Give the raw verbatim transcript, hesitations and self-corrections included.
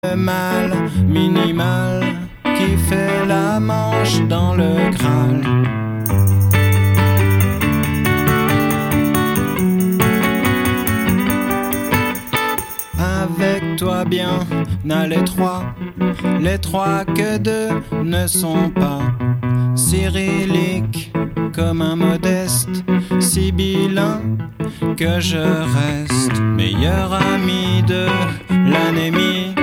Le mal minimal qui fait la manche dans le Graal. Avec toi bien à l'étroit, les trois que deux ne sont pas cyrilliques comme un modeste sibyllin que je reste meilleur ami de l'anémie.